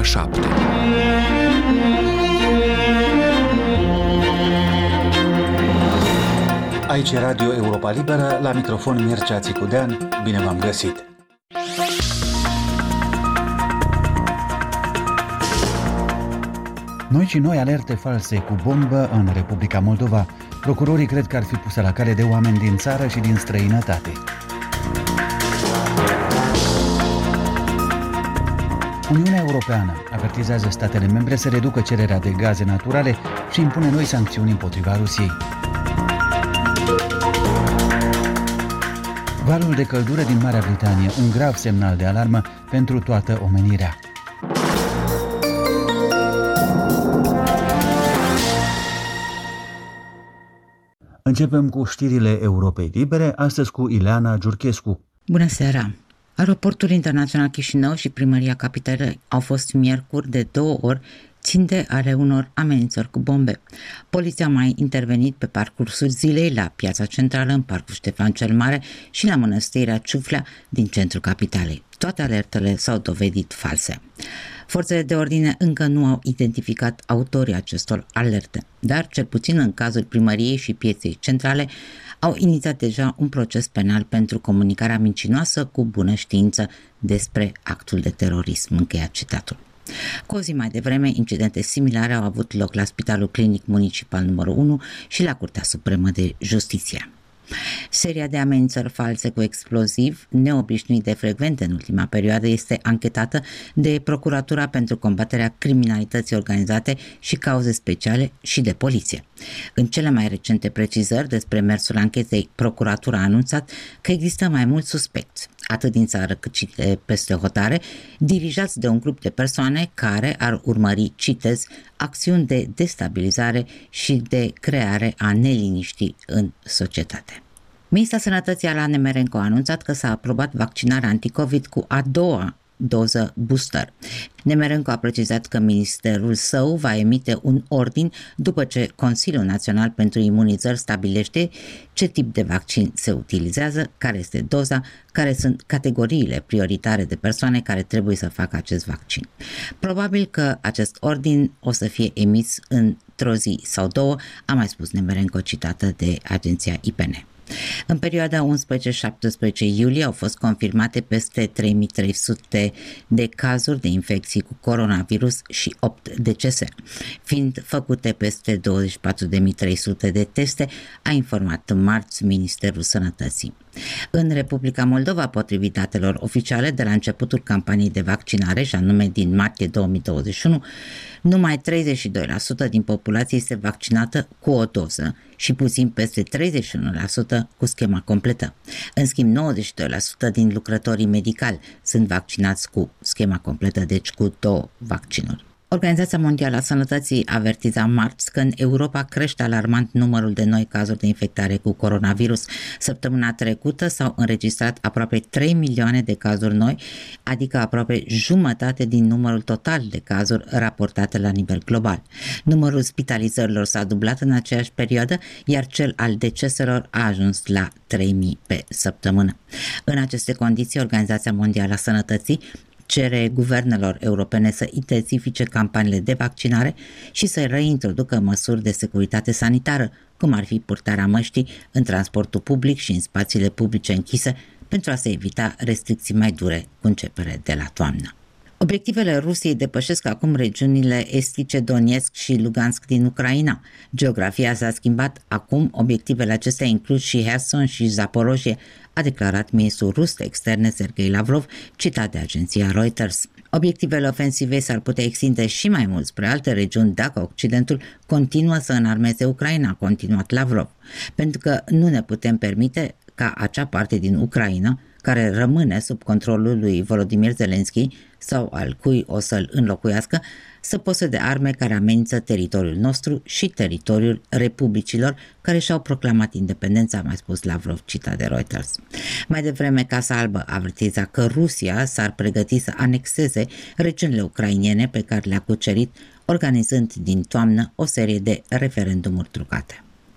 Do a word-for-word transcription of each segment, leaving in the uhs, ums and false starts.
șapte. Aici e Radio Europa Liberă, la microfon Mircea Țicudean, bine v-am găsit! Noi și noi alerte false cu bombă în Republica Moldova. Procurorii cred că ar fi puse la cale de oameni din țară și din străinătate. Uniunea Europeană avertizează statele membre să reducă cererea de gaze naturale și impune noi sancțiuni împotriva Rusiei. Valul de căldură din Marea Britanie, un grav semnal de alarmă pentru toată omenirea. Începem cu știrile Europei Libere, astăzi cu Ileana Giurchescu. Bună seara! Aeroportul Internațional Chișinău și Primăria Capitalei au fost miercuri de două ori ținte ale unor amenințări cu bombe. Poliția a mai intervenit pe parcursul zilei la Piața Centrală, în Parcul Ștefan cel Mare și la Mănăstirea Ciuflea din centrul capitalei. Toate alertele s-au dovedit false. Forțele de ordine încă nu au identificat autorii acestor alerte, dar cel puțin în cazul primăriei și Pieței Centrale au inițiat deja un proces penal pentru comunicarea mincinoasă cu bună știință despre actul de terorism, încheia citatul. Cu o zi mai devreme, incidente similare au avut loc la Spitalul Clinic Municipal numărul unu și la Curtea Supremă de Justiție. Seria de amenințări false cu exploziv, neobișnuit de frecvente în ultima perioadă, este anchetată de Procuratura pentru combaterea criminalității organizate și cauze speciale și de poliție. În cele mai recente precizări despre mersul anchetei, Procuratura a anunțat că există mai mulți suspecți, atât din țară cât și de peste hotare, dirijați de un grup de persoane care ar urmări, citez, acțiuni de destabilizare și de creare a neliniștii în societate. Ministra Sănătății Alain Nemerenko a anunțat că s-a aprobat vaccinarea anticovid cu a doua doză booster. Nemerenko a precizat că ministerul său va emite un ordin după ce Consiliul Național pentru Imunizări stabilește ce tip de vaccin se utilizează, care este doza, care sunt categoriile prioritare de persoane care trebuie să facă acest vaccin. Probabil că acest ordin o să fie emis într-o zi sau două, a mai spus Nemerenko, citată de agenția I P N. În perioada unsprezece-șaptesprezece iulie au fost confirmate peste trei mii trei sute de cazuri de infecții cu coronavirus și opt decese, fiind făcute peste douăzeci și patru de mii trei sute de teste, a informat în marți Ministerul Sănătății. În Republica Moldova, potrivit datelor oficiale de la începutul campaniei de vaccinare, și anume din martie două mii douăzeci și unu, numai treizeci și doi la sută din populație este vaccinată cu o doză și puțin peste treizeci și unu la sută cu schema completă. În schimb, nouăzeci și doi la sută din lucrătorii medicali sunt vaccinați cu schema completă, deci cu două vaccinuri. Organizația Mondială a Sănătății avertiza marți că în Europa crește alarmant numărul de noi cazuri de infectare cu coronavirus. Săptămâna trecută s-au înregistrat aproape trei milioane de cazuri noi, adică aproape jumătate din numărul total de cazuri raportate la nivel global. Numărul spitalizărilor s-a dublat în aceeași perioadă, iar cel al deceselor a ajuns la trei mii pe săptămână. În aceste condiții, Organizația Mondială a Sănătății cere guvernelor europene să intensifice campaniile de vaccinare și să reintroducă măsuri de securitate sanitară, cum ar fi purtarea măștii în transportul public și în spațiile publice închise, pentru a se evita restricții mai dure cu începere de la toamnă. Obiectivele Rusiei depășesc acum regiunile estice Donetsk și Lugansk din Ucraina. Geografia s-a schimbat, acum obiectivele acestea includ și Herson și Zaporozhye, a declarat ministrul rus de externe Sergei Lavrov, citat de agenția Reuters. Obiectivele ofensivei s-ar putea extinde și mai mult spre alte regiuni dacă Occidentul continuă să înarmeze Ucraina, a continuat Lavrov, pentru că nu ne putem permite ca acea parte din Ucraina, care rămâne sub controlul lui Volodymyr Zelensky sau al cui o să-l înlocuiască, să posede arme care amenință teritoriul nostru și teritoriul republicilor care și-au proclamat independența, a mai spus Lavrov, citat de Reuters. Mai devreme, Casa Albă avertiza că Rusia s-ar pregăti să anexeze regiunile ucrainene pe care le-a cucerit, organizând din toamnă o serie de referendumuri trucate.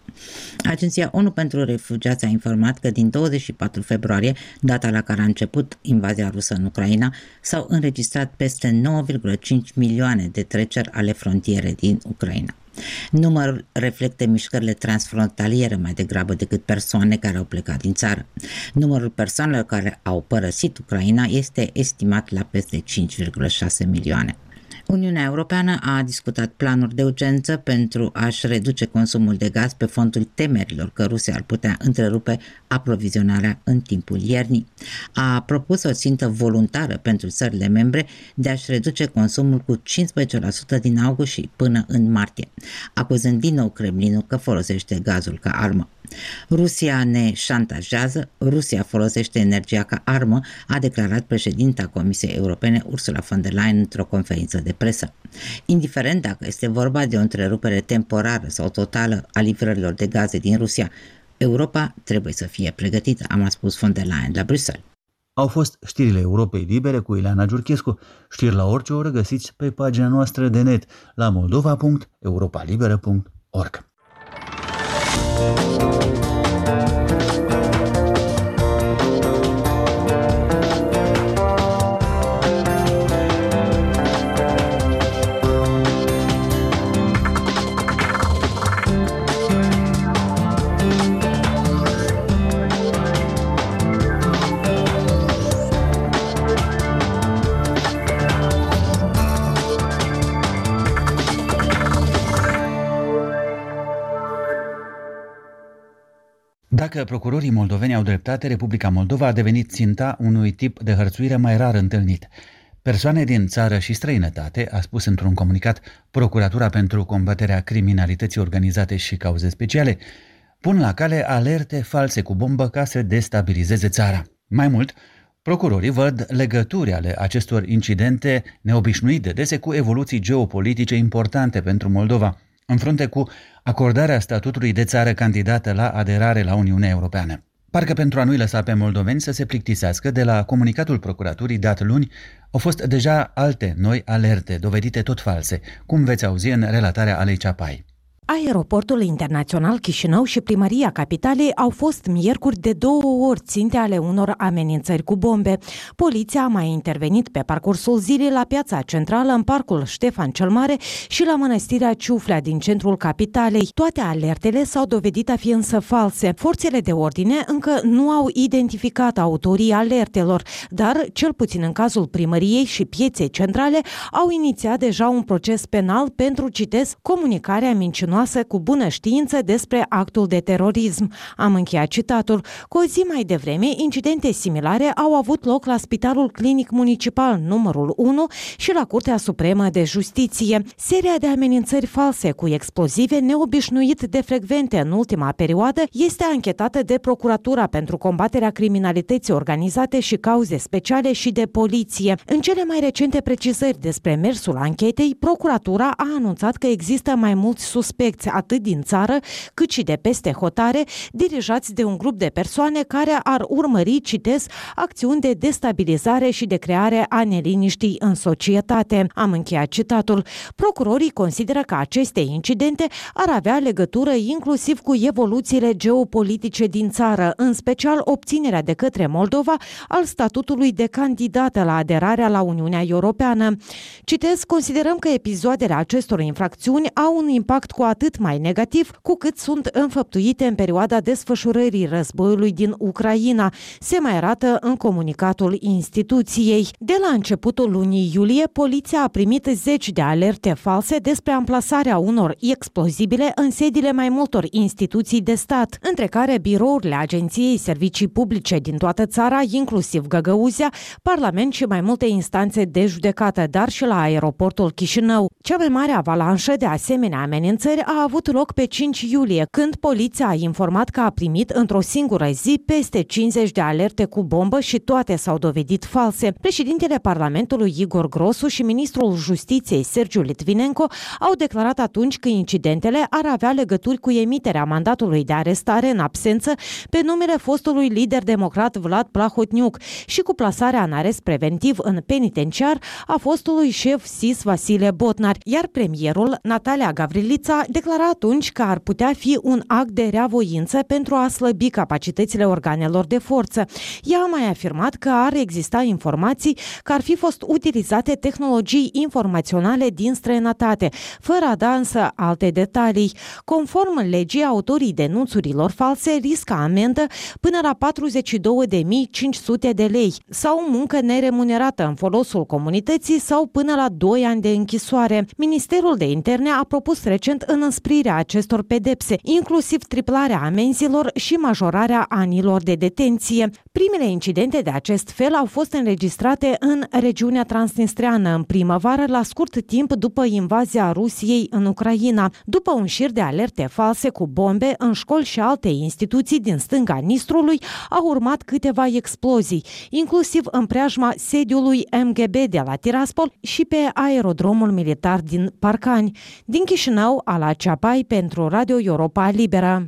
Agenția ONU pentru Refugiați a informat că din douăzeci și patru februarie, data la care a început invazia rusă în Ucraina, s-au înregistrat peste nouă virgulă cinci milioane de treceri ale frontiere din Ucraina. Numărul reflectă mișcările transfrontaliere mai degrabă decât persoane care au plecat din țară. Numărul persoanelor care au părăsit Ucraina este estimat la peste cinci virgulă șase milioane. Uniunea Europeană a discutat planuri de urgență pentru a-și reduce consumul de gaz pe fondul temerilor că Rusia ar putea întrerupe aprovizionarea în timpul iernii. A propus o țintă voluntară pentru țările membre de a-și reduce consumul cu cincisprezece la sută din august și până în martie, acuzând din nou Kremlinul că folosește gazul ca armă. Rusia ne șantajează, Rusia folosește energia ca armă, a declarat președinta Comisiei Europene Ursula von der Leyen într-o conferință de presă. Indiferent dacă este vorba de o întrerupere temporară sau totală a livrărilor de gaze din Rusia, Europa trebuie să fie pregătită, a mai spus von der Leyen la Bruxelles. Au fost știrile Europei Libere cu Ileana Giurchescu. Știri la orice oră găsiți pe pagina noastră de net la moldova punct europa liberă punct org. Dacă procurorii moldoveni au dreptate, Republica Moldova a devenit ținta unui tip de hărțuire mai rar întâlnit. Persoane din țară și străinătate, a spus într-un comunicat Procuratura pentru combaterea criminalității organizate și cauze speciale, pun la cale alerte false cu bombă ca să destabilizeze țara. Mai mult, procurorii văd legături ale acestor incidente neobișnuit de dese cu evoluții geopolitice importante pentru Moldova, în frunte cu acordarea statutului de țară candidată la aderare la Uniunea Europeană. Parcă pentru a nu-i lăsa pe moldoveni să se plictisească, de la comunicatul procuraturii dat luni, au fost deja alte noi alerte, dovedite tot false, cum veți auzi în relatarea Alei Ceapai. Aeroportul Internațional Chișinău și Primăria Capitalei au fost miercuri de două ori ținte ale unor amenințări cu bombe. Poliția a mai intervenit pe parcursul zilei la piața centrală, în parcul Ștefan cel Mare și la mănăstirea Ciuflea din centrul capitalei. Toate alertele s-au dovedit a fi însă false. Forțele de ordine încă nu au identificat autorii alertelor, dar, cel puțin în cazul primăriei și pieței centrale, au inițiat deja un proces penal pentru, citez, comunicarea mincinoasă cu bună știință despre actul de terorism. Am încheiat citatul. Cu o zi mai devreme, incidente similare au avut loc la Spitalul Clinic Municipal numărul unu și la Curtea Supremă de Justiție. Seria de amenințări false cu explozive neobișnuit de frecvente în ultima perioadă este anchetată de Procuratura pentru combaterea criminalității organizate și cauze speciale și de poliție. În cele mai recente precizări despre mersul anchetei, Procuratura a anunțat că există mai mulți suspecți atât din țară cât și de peste hotare, dirijați de un grup de persoane care ar urmări, citez, acțiuni de destabilizare și de creare a neliniștii în societate. Am încheiat citatul. Procurorii consideră că aceste incidente ar avea legătură inclusiv cu evoluțiile geopolitice din țară, în special obținerea de către Moldova al statutului de candidată la aderarea la Uniunea Europeană. Citez, considerăm că episoadele acestor infracțiuni au un impact cu atât mai negativ cu cât sunt înfăptuite în perioada desfășurării războiului din Ucraina, se mai arată în comunicatul instituției. De la începutul lunii iulie, poliția a primit zeci de alerte false despre amplasarea unor explozibile în sediile mai multor instituții de stat, între care birourile Agenției Servicii Publice din toată țara, inclusiv Găgăuzia, Parlament și mai multe instanțe de judecată, dar și la aeroportul Chișinău. Cea mai mare avalanșă de asemenea amenințări a avut loc pe cinci iulie, când poliția a informat că a primit într-o singură zi peste cincizeci de alerte cu bombă și toate s-au dovedit false. Președintele Parlamentului Igor Grosu și ministrul Justiției Sergiu Litvinenko au declarat atunci că incidentele ar avea legături cu emiterea mandatului de arestare în absență pe numele fostului lider democrat Vlad Plahotniuc și cu plasarea în arest preventiv în penitenciar a fostului șef S I S Vasile Botnar, iar premierul Natalia Gavrilița declara atunci că ar putea fi un act de reavoință pentru a slăbi capacitățile organelor de forță. Ea a mai afirmat că ar exista informații că ar fi fost utilizate tehnologii informaționale din străinătate, fără a da însă alte detalii. Conform legii, autorii denunțurilor false riscă amendă până la patruzeci și două de mii cinci sute de lei sau muncă neremunerată în folosul comunității sau până la doi ani de închisoare. Ministerul de Interne a propus recent înăsprirea acestor pedepse, inclusiv triplarea amenzilor și majorarea anilor de detenție. Primele incidente de acest fel au fost înregistrate în regiunea transnistreană în primăvară, la scurt timp după invazia Rusiei în Ucraina, după un șir de alerte false cu bombe în școli și alte instituții din stânga Nistrului, au urmat câteva explozii, inclusiv în preajma sediului M G B de la Tiraspol și pe aerodromul militar din Parcani. Din Chișinău, Ala Ceapai pentru Radio Europa Liberă.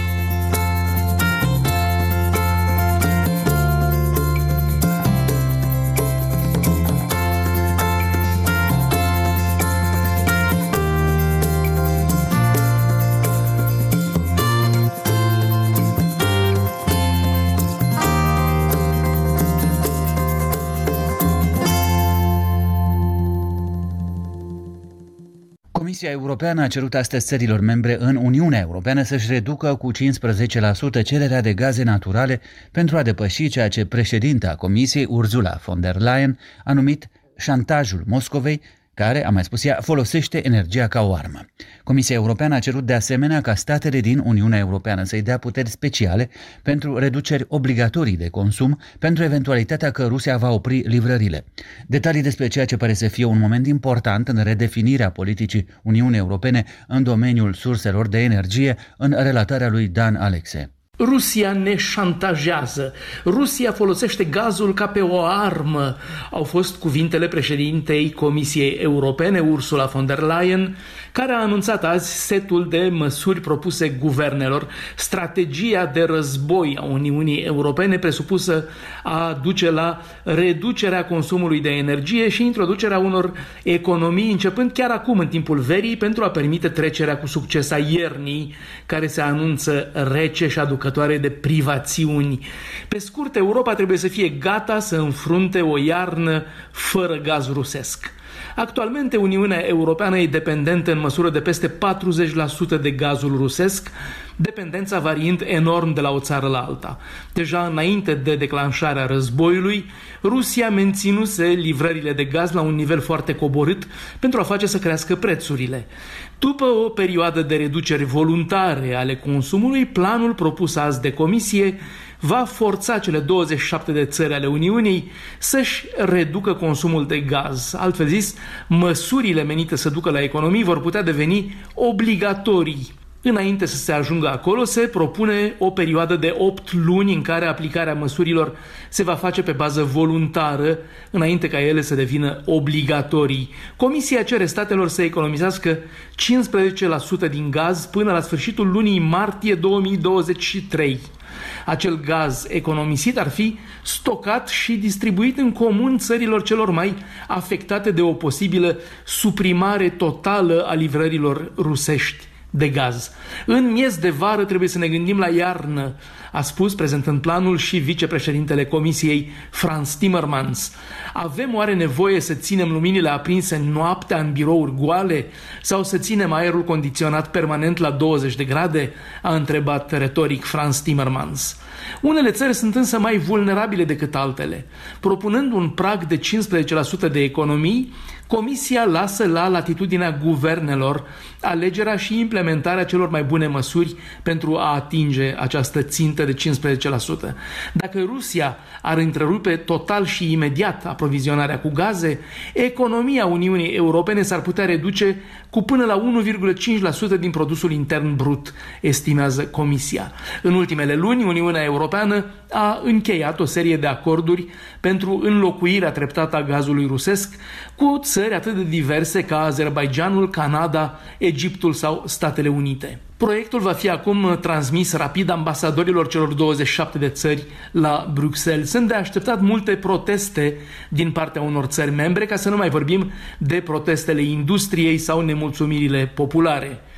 Comisia Europeană a cerut astăzi țărilor membre în Uniunea Europeană să-și reducă cu cincisprezece la sută cererea de gaze naturale pentru a depăși ceea ce președinta Comisiei, Ursula von der Leyen, a numit șantajul Moscovei, care, a mai spus ea, folosește energia ca o armă. Comisia Europeană a cerut de asemenea ca statele din Uniunea Europeană să-i dea puteri speciale pentru reduceri obligatorii de consum pentru eventualitatea că Rusia va opri livrările. Detalii despre ceea ce pare să fie un moment important în redefinirea politicii Uniunii Europene în domeniul surselor de energie în relatarea lui Dan Alexe. Rusia ne șantajează. Rusia folosește gazul ca pe o armă. Au fost cuvintele președintei Comisiei Europene, Ursula von der Leyen, care a anunțat azi setul de măsuri propuse guvernelor. Strategia de război a Uniunii Europene presupusă a duce la reducerea consumului de energie și introducerea unor economii începând chiar acum în timpul verii pentru a permite trecerea cu succes a iernii, care se anunță rece și aducătoare de privațiuni. Pe scurt, Europa trebuie să fie gata să înfrunte o iarnă fără gaz rusesc. Actualmente, Uniunea Europeană e dependentă în măsură de peste patruzeci la sută de gazul rusesc, dependența variind enorm de la o țară la alta. Deja înainte de declanșarea războiului, Rusia menținuse livrările de gaz la un nivel foarte coborât pentru a face să crească prețurile. După o perioadă de reduceri voluntare ale consumului, planul propus azi de Comisie va forța cele douăzeci și șapte de țări ale Uniunii să-și reducă consumul de gaz. Altfel zis, măsurile menite să ducă la economii vor putea deveni obligatorii. Înainte să se ajungă acolo, se propune o perioadă de opt luni în care aplicarea măsurilor se va face pe bază voluntară, înainte ca ele să devină obligatorii. Comisia cere statelor să economisească cincisprezece la sută din gaz până la sfârșitul lunii martie două mii douăzeci și trei. Acel gaz economisit ar fi stocat și distribuit în comun țărilor celor mai afectate de o posibilă suprimare totală a livrărilor rusești de gaz. În miez de vară trebuie să ne gândim la iarnă, a spus, prezentând planul, și vicepreședintele Comisiei, Frans Timmermans. Avem oare nevoie să ținem luminile aprinse noaptea în birouri goale sau să ținem aerul condiționat permanent la douăzeci de grade? A întrebat retoric Frans Timmermans. Unele țări sunt însă mai vulnerabile decât altele. Propunând un prag de cincisprezece la sută de economii, Comisia lasă la latitudinea guvernelor alegerea și implementarea celor mai bune măsuri pentru a atinge această țintă de cincisprezece la sută. Dacă Rusia ar întrerupe total și imediat aprovizionarea cu gaze, economia Uniunii Europene s-ar putea reduce cu până la unu virgulă cinci la sută din produsul intern brut, estimează Comisia. În ultimele luni, Uniunea Europeană a încheiat o serie de acorduri pentru înlocuirea treptată a gazului rusesc cu țări atât de diverse ca Azerbaidjanul, Canada, Egiptul sau Statele Unite. Proiectul va fi acum transmis rapid ambasadorilor celor douăzeci și șapte de țări la Bruxelles. Sunt de așteptat multe proteste din partea unor țări membre, ca să nu mai vorbim de protestele industriei sau nemulțumirile populare.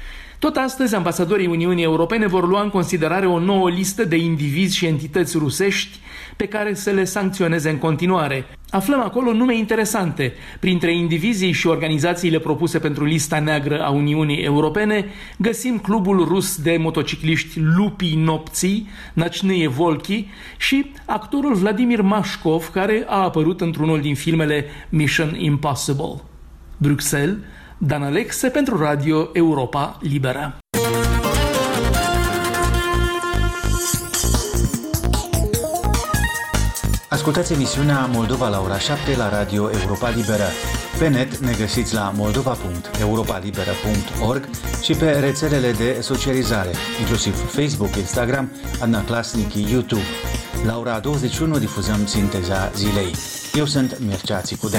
Tot astăzi, ambasadorii Uniunii Europene vor lua în considerare o nouă listă de indivizi și entități rusești pe care să le sancționeze în continuare. Aflăm acolo nume interesante. Printre indivizii și organizațiile propuse pentru lista neagră a Uniunii Europene găsim clubul rus de motocicliști Lupii Nopții, Nocnie Volki și actorul Vladimir Mașkov, care a apărut într-unul din filmele Mission Impossible. Bruxelles, Dan Alexe pentru Radio Europa Liberă. Ascultați emisiunea Moldova la ora șapte la Radio Europa Liberă. Pe net ne găsiți la moldova punct europa liberă punct org și pe rețelele de socializare, inclusiv Facebook, Instagram, Adnaclasnici, YouTube. La ora douăzeci și unu difuzăm sinteza zilei. Eu sunt Mircea Țicudea.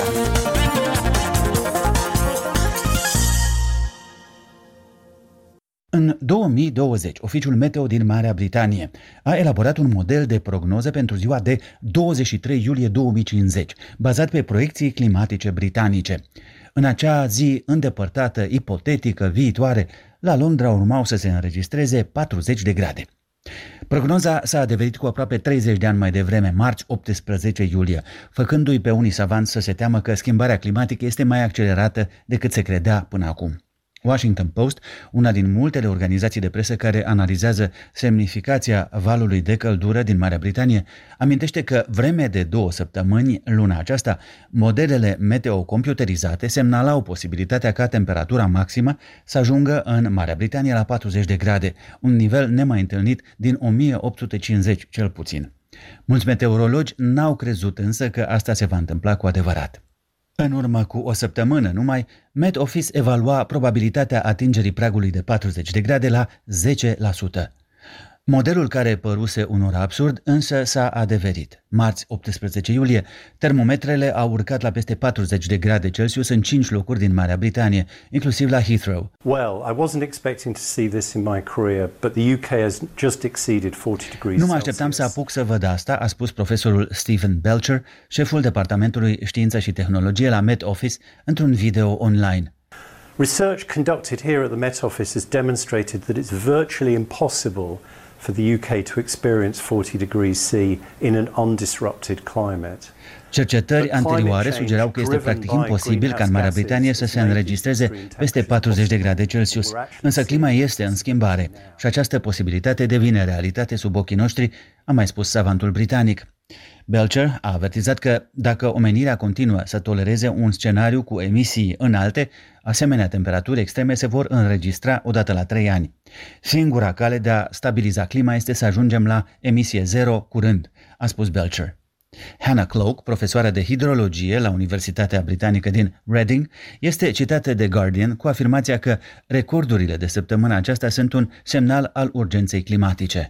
În două mii douăzeci, Oficiul Meteo din Marea Britanie a elaborat un model de prognoză pentru ziua de douăzeci și trei iulie două mii cincizeci, bazat pe proiecții climatice britanice. În acea zi îndepărtată, ipotetică, viitoare, la Londra urmau să se înregistreze patruzeci de grade. Prognoza s-a adeverit cu aproape treizeci de ani mai devreme, marți optsprezece iulie, făcându-i pe unii savanți să se teamă că schimbarea climatică este mai accelerată decât se credea până acum. Washington Post, una din multele organizații de presă care analizează semnificația valului de căldură din Marea Britanie, amintește că vreme de două săptămâni, luna aceasta, modelele meteo computerizate semnalau posibilitatea ca temperatura maximă să ajungă în Marea Britanie la patruzeci de grade, un nivel nemai întâlnit din o mie opt sute cincizeci cel puțin. Mulți meteorologi n-au crezut însă că asta se va întâmpla cu adevărat. În urmă cu o săptămână numai, Met Office evalua probabilitatea atingerii pragului de patruzeci de grade la zece la sută. Modelul care păruse unor absurd însă s-a adeverit. Marți optsprezece iulie, termometrele au urcat la peste patruzeci de grade Celsius în cinci locuri din Marea Britanie, inclusiv la Heathrow. Well, I wasn't expecting to see this in my career, but the U K has just exceeded forty degrees. Nu mă așteptam să apuc să văd asta, a spus profesorul Stephen Belcher, șeful departamentului Știință și Tehnologie la Met Office, într-un video online. Research conducted here at the Met Office has demonstrated that it's virtually impossible for the U K to experience forty degrees C in an undisrupted climate. Cercetări anterioare sugerau că este practic imposibil ca în Marea Britanie să se înregistreze peste patruzeci de grade Celsius, însă clima este în schimbare și această posibilitate devine realitate sub ochii noștri, a mai spus savantul britanic. Belcher a avertizat că dacă omenirea continuă să tolereze un scenariu cu emisii înalte, asemenea temperaturi extreme se vor înregistra odată la trei ani. Singura cale de a stabiliza clima este să ajungem la emisie zero curând, a spus Belcher. Hannah Cloak, profesoară de hidrologie la Universitatea Britanică din Reading, este citată de Guardian cu afirmația că recordurile de săptămâna aceasta sunt un semnal al urgenței climatice.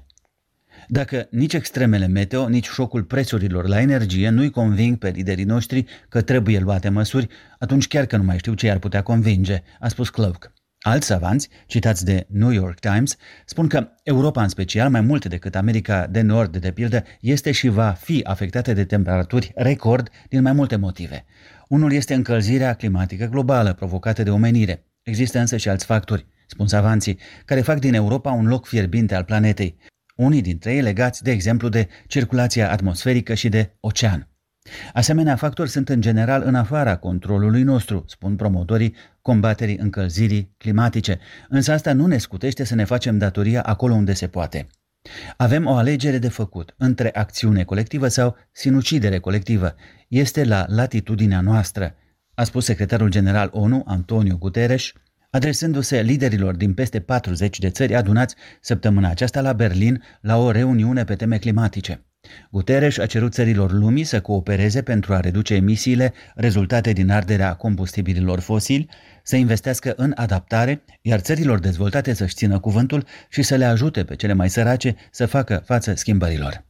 Dacă nici extremele meteo, nici șocul prețurilor la energie nu-i conving pe liderii noștri că trebuie luate măsuri, atunci chiar că nu mai știu ce i-ar putea convinge, a spus Cloak. Alți savanți, citați de New York Times, spun că Europa în special, mai mult decât America de Nord, de pildă, este și va fi afectată de temperaturi record din mai multe motive. Unul este încălzirea climatică globală provocată de omenire. Există însă și alți factori, spun savanții, care fac din Europa un loc fierbinte al planetei. Unii dintre ei legați, de exemplu, de circulația atmosferică și de ocean. Asemenea factori sunt în general în afara controlului nostru, spun promotorii combaterii încălzirii climatice, însă asta nu ne scutește să ne facem datoria acolo unde se poate. Avem o alegere de făcut între acțiune colectivă sau sinucidere colectivă. Este la latitudinea noastră, a spus secretarul general ONU, Antonio Guterres, adresându-se liderilor din peste patruzeci de țări adunați săptămâna aceasta la Berlin la o reuniune pe teme climatice. Guterres a cerut țărilor lumii să coopereze pentru a reduce emisiile rezultate din arderea combustibililor fosili, să investească în adaptare, iar țărilor dezvoltate să-și țină cuvântul și să le ajute pe cele mai sărace să facă față schimbărilor.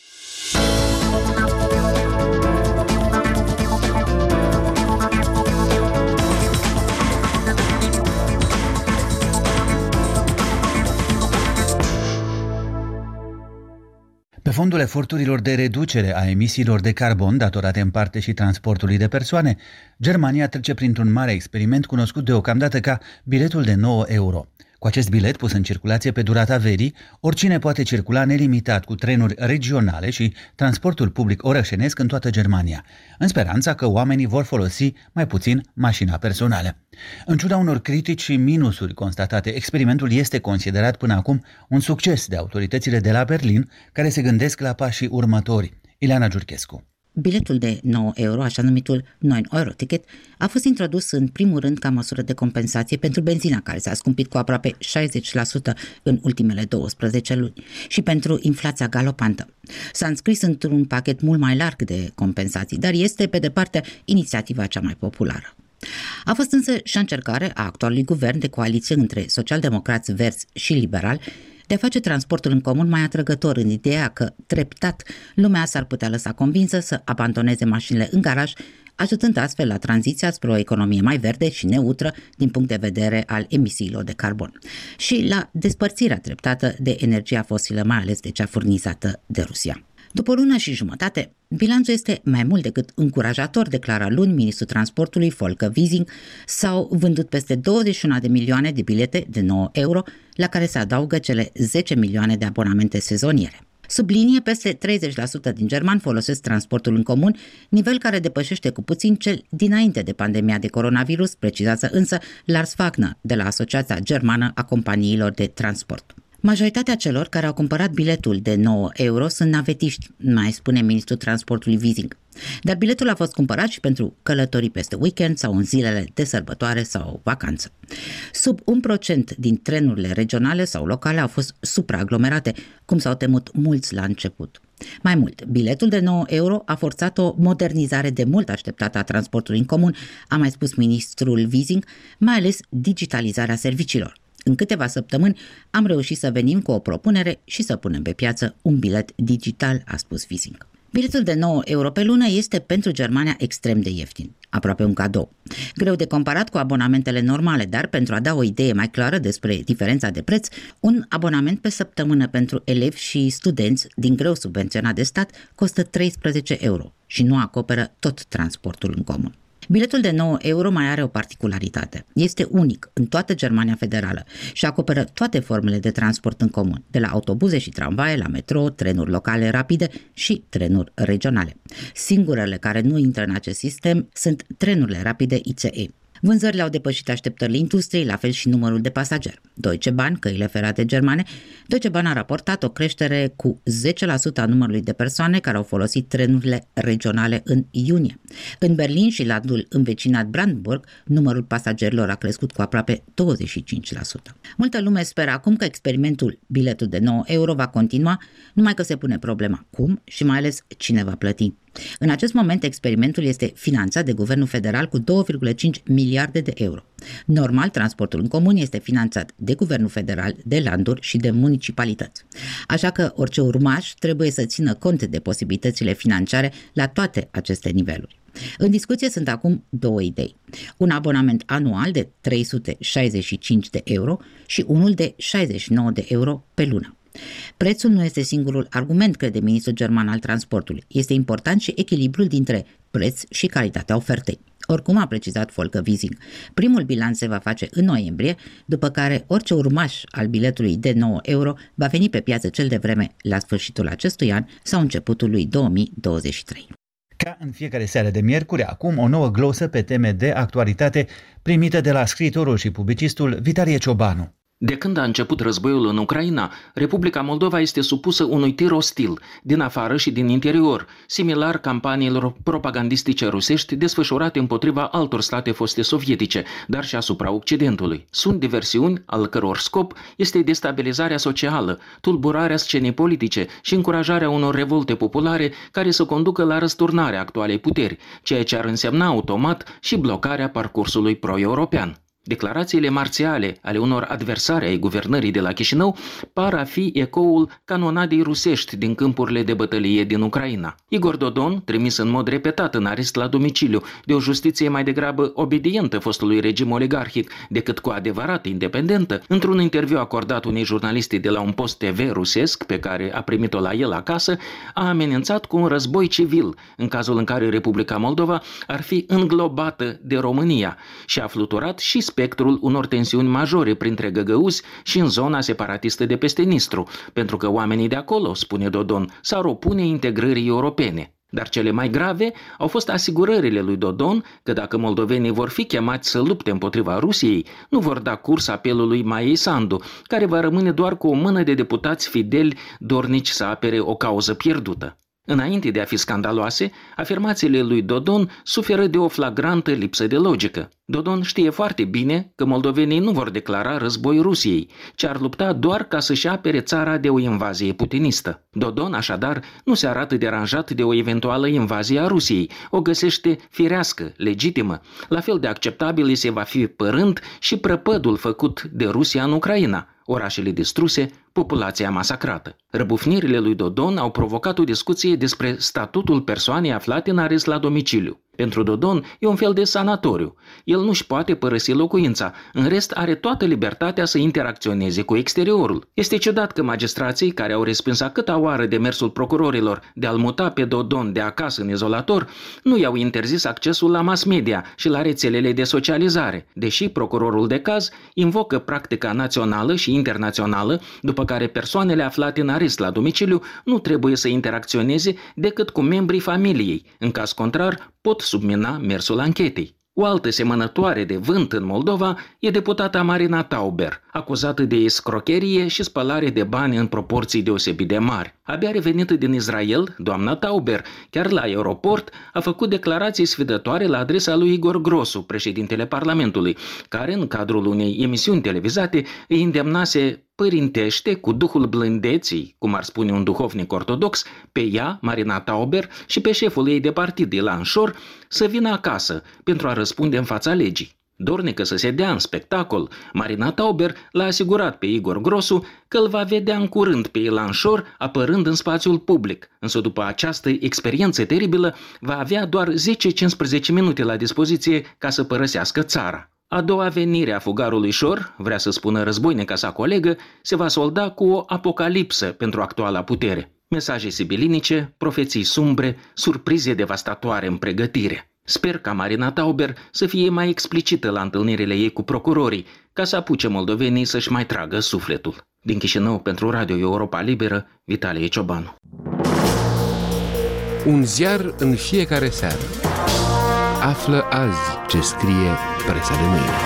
Pe fondul eforturilor de reducere a emisiilor de carbon datorate în parte și transportului de persoane, Germania trece printr-un mare experiment cunoscut deocamdată ca biletul de nouă euro. Cu acest bilet pus în circulație pe durata verii, oricine poate circula nelimitat cu trenuri regionale și transportul public orășenesc în toată Germania, în speranța că oamenii vor folosi mai puțin mașina personală. În ciuda unor critici și minusuri constatate, experimentul este considerat până acum un succes de autoritățile de la Berlin, care se gândesc la pașii următori. Ileana Giurchescu. Biletul de nouă euro, așa numitul nouă euro ticket, a fost introdus în primul rând ca măsură de compensație pentru benzina, care s-a scumpit cu aproape șaizeci la sută în ultimele douăsprezece luni, și pentru inflația galopantă. S-a înscris într-un pachet mult mai larg de compensații, dar este, pe departe, inițiativa cea mai populară. A fost însă și o încercare a actualului guvern de coaliție între socialdemocrați, verzi și liberali de a face transportul în comun mai atrăgător, în ideea că, treptat, lumea s-ar putea lăsa convinsă să abandoneze mașinile în garaj, ajutând astfel la tranziția spre o economie mai verde și neutră din punct de vedere al emisiilor de carbon și la despărțirea treptată de energia fosilă, mai ales de cea furnizată de Rusia. După o lună și jumătate, bilanțul este mai mult decât încurajator, declara luni ministrul transportului Volker Wissing. S-au vândut peste douăzeci și unu de milioane de bilete de nouă euro, la care se adaugă cele zece milioane de abonamente sezoniere. Sublinie, peste treizeci la sută din germani folosesc transportul în comun, nivel care depășește cu puțin cel dinainte de pandemia de coronavirus, precizează însă Lars Wagner de la Asociația Germană a Companiilor de Transport. Majoritatea celor care au cumpărat biletul de nouă euro sunt navetiști, mai spune ministrul transportului Wissing. Dar biletul a fost cumpărat și pentru călătorii peste weekend sau în zilele de sărbătoare sau vacanță. Sub un procent din trenurile regionale sau locale au fost supraaglomerate, cum s-au temut mulți la început. Mai mult, biletul de nouă euro a forțat o modernizare de mult așteptată a transportului în comun, a mai spus ministrul Wissing, mai ales digitalizarea serviciilor. În câteva săptămâni am reușit să venim cu o propunere și să punem pe piață un bilet digital, a spus Wissing. Biletul de nouă euro pe lună este pentru Germania extrem de ieftin, aproape un cadou. Greu de comparat cu abonamentele normale, dar pentru a da o idee mai clară despre diferența de preț, un abonament pe săptămână pentru elevi și studenți din greu subvenționat de stat costă treisprezece euro și nu acoperă tot transportul în comun. Biletul de nouă euro mai are o particularitate. Este unic în toată Germania Federală și acoperă toate formele de transport în comun, de la autobuze și tramvaie, la metro, trenuri locale rapide și trenuri regionale. Singurele care nu intră în acest sistem sunt trenurile rapide I C E. Vânzările au depășit așteptările industriei, la fel și numărul de pasageri. Deutsche Bahn, căile ferate germane, Deutsche Bahn a raportat o creștere cu zece la sută a numărului de persoane care au folosit trenurile regionale în iunie. În Berlin și landul învecinat Brandenburg, numărul pasagerilor a crescut cu aproape douăzeci și cinci la sută. Multă lume speră acum că experimentul biletul de nouă euro va continua, numai că se pune problema cum și mai ales cine va plăti. În acest moment, experimentul este finanțat de Guvernul Federal cu două virgulă cinci miliarde de euro. Normal, transportul în comun este finanțat de Guvernul Federal, de landuri și de municipalități. Așa că orice urmaș trebuie să țină cont de posibilitățile financiare la toate aceste niveluri. În discuție sunt acum două idei. Un abonament anual de trei sute șaizeci și cinci de euro și unul de șaizeci și nouă de euro pe lună. Prețul nu este singurul argument, crede ministrul german al transportului. Este important și echilibrul dintre preț și calitatea ofertei. Oricum, a precizat Volker Wissing, primul bilanț se va face în noiembrie, după care orice urmaș al biletului de nouă euro va veni pe piață cel de vreme la sfârșitul acestui an sau începutul lui două mii douăzeci și trei. Ca în fiecare seară de miercuri, acum o nouă glosă pe teme de actualitate primită de la scriitorul și publicistul Vitalie Ciobanu. De când a început războiul în Ucraina, Republica Moldova este supusă unui tir ostil, din afară și din interior, similar campaniilor propagandistice rusești desfășurate împotriva altor state foste sovietice, dar și asupra Occidentului. Sunt diversiuni al căror scop este destabilizarea socială, tulburarea scenei politice și încurajarea unor revolte populare care să conducă la răsturnarea actualei puteri, ceea ce ar însemna automat și blocarea parcursului pro-european. Declarațiile marțiale ale unor adversari ai guvernării de la Chișinău par a fi ecoul canonadei rusești din câmpurile de bătălie din Ucraina. Igor Dodon, trimis în mod repetat în arest la domiciliu de o justiție mai degrabă obedientă fostului regim oligarhic decât cu adevărat independentă, într-un interviu acordat unei jurnaliste de la un post T V rusesc pe care a primit-o la el acasă, a amenințat cu un război civil în cazul în care Republica Moldova ar fi înglobată de România și a fluturat și spectrul unor tensiuni majore printre găgăuzi și în zona separatistă de peste Nistru, pentru că oamenii de acolo, spune Dodon, s-ar opune integrării europene. Dar cele mai grave au fost asigurările lui Dodon că dacă moldovenii vor fi chemați să lupte împotriva Rusiei, nu vor da curs apelului Maiei Sandu, care va rămâne doar cu o mână de deputați fideli dornici să apere o cauză pierdută. Înainte de a fi scandaloase, afirmațiile lui Dodon suferă de o flagrantă lipsă de logică. Dodon știe foarte bine că moldovenii nu vor declara război Rusiei, ci ar lupta doar ca să-și apere țara de o invazie putinistă. Dodon, așadar, nu se arată deranjat de o eventuală invazie a Rusiei, o găsește firească, legitimă. La fel de acceptabil îi se va fi părând și prăpădul făcut de Rusia în Ucraina, orașele distruse, populația masacrată. Răbufnirile lui Dodon au provocat o discuție despre statutul persoanei aflate în arest la domiciliu. Pentru Dodon e un fel de sanatoriu. El nu-și poate părăsi locuința, în rest are toată libertatea să interacționeze cu exteriorul. Este ciudat că magistrații, care au respins a câta oară demersul procurorilor de a-l muta pe Dodon de acasă în izolator, nu i-au interzis accesul la mass media și la rețelele de socializare, deși procurorul de caz invocă practica națională și internațională, după care persoanele aflate în arest la domiciliu nu trebuie să interacționeze decât cu membrii familiei. În caz contrar, pot submina mersul anchetei. O altă semănătoare de vânt în Moldova e deputata Marina Tauber, acuzată de escrocherie și spălare de bani în proporții deosebit de mari. Abia revenită din Israel, doamna Tauber, chiar la aeroport, a făcut declarații sfidătoare la adresa lui Igor Grosu, președintele Parlamentului, care, în cadrul unei emisiuni televizate, îi îndemnase părintește cu duhul blândeții, cum ar spune un duhovnic ortodox, pe ea, Marina Tauber, și pe șeful ei de partid, Ilan Șor, să vină acasă pentru a răspunde în fața legii. Dornică să se dea în spectacol, Marina Tauber l-a asigurat pe Igor Grosu că îl va vedea în curând pe Ilan Șor apărând în spațiul public, însă după această experiență teribilă va avea doar zece-cincisprezece minute la dispoziție ca să părăsească țara. A doua venire a fugarului Șor, vrea să spună războinica sa colegă, se va solda cu o apocalipsă pentru actuala putere. Mesaje sibilinice, profeții sumbre, surprize devastatoare în pregătire. Sper ca Marina Tauber să fie mai explicită la întâlnirile ei cu procurorii, ca să apuce moldovenii să-și mai tragă sufletul. Din Chișinău, pentru Radio Europa Liberă, Vitalie Ciobanu. Un ziar în fiecare seară. Află azi ce scrie presa de mâine.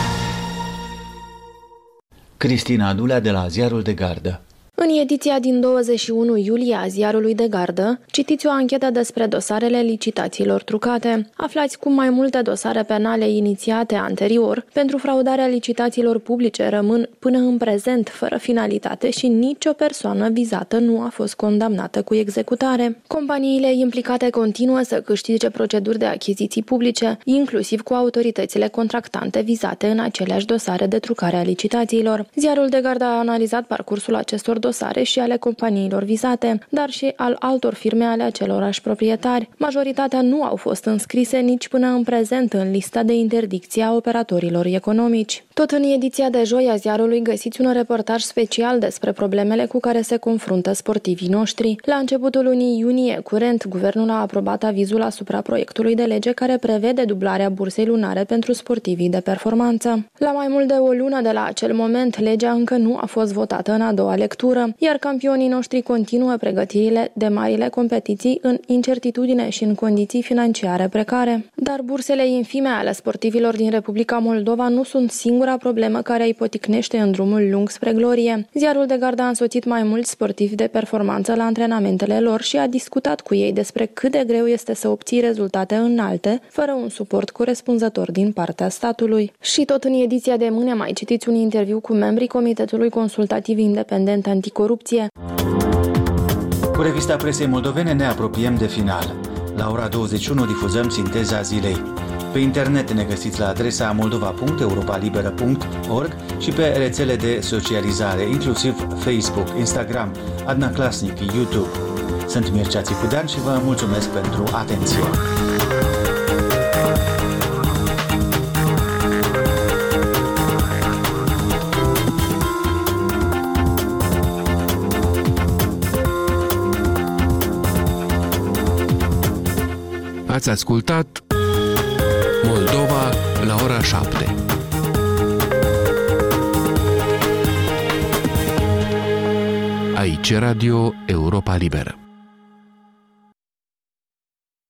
Cristina Adulea de la Ziarul de Gardă. În ediția din douăzeci și unu iulie a Ziarului de Gardă, citiți o anchetă despre dosarele licitațiilor trucate. Aflați cum mai multe dosare penale inițiate anterior pentru fraudarea licitațiilor publice rămân până în prezent fără finalitate și nicio persoană vizată nu a fost condamnată cu executare. Companiile implicate continuă să câștige proceduri de achiziții publice, inclusiv cu autoritățile contractante vizate în aceleași dosare de trucare a licitațiilor. Ziarul de Gardă a analizat parcursul acestor dosare și ale companiilor vizate, dar și al altor firme ale acelorași proprietari. Majoritatea nu au fost înscrise nici până în prezent în lista de interdicție a operatorilor economici. Tot în ediția de joi a Ziarului găsiți un reportaj special despre problemele cu care se confruntă sportivii noștri. La începutul lunii iunie curent, guvernul a aprobat avizul asupra proiectului de lege care prevede dublarea bursei lunare pentru sportivii de performanță. La mai mult de o lună de la acel moment, legea încă nu a fost votată în a doua lectură, iar campionii noștri continuă pregătirile de marile competiții în incertitudine și în condiții financiare precare. Dar bursele infime ale sportivilor din Republica Moldova nu sunt singura problemă care îi poticnește în drumul lung spre glorie. Ziarul de Gardă a însoțit mai mulți sportivi de performanță la antrenamentele lor și a discutat cu ei despre cât de greu este să obții rezultate înalte, fără un suport corespunzător din partea statului. Și tot în ediția de mâine mai citiți un interviu cu membrii Comitetului Consultativ Independent Anticorupție. Cu revista presei moldovene ne apropiem de final. La ora douăzeci și unu difuzăm sinteza zilei. Pe internet ne găsiți la adresa moldova punct europa liberă punct org și pe rețele de socializare, inclusiv Facebook, Instagram, Adna Klasnic, YouTube. Sunt Mircea Țicudean și vă mulțumesc pentru atenție. Ați ascultat Moldova la ora șapte. Aici Radio Europa Liberă.